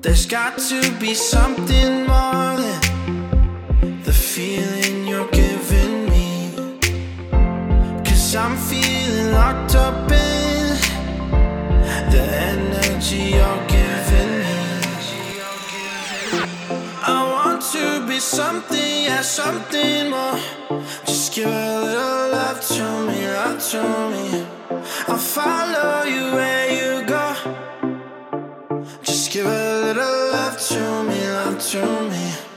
There's got to be something more than the feeling you're giving me. 'Cause I'm feeling locked up in the energy you're giving me. I want to be something, yeah, something more. Just give a little love to me, love to me. I'll follow you where you go. Just give a little love to me, love to me.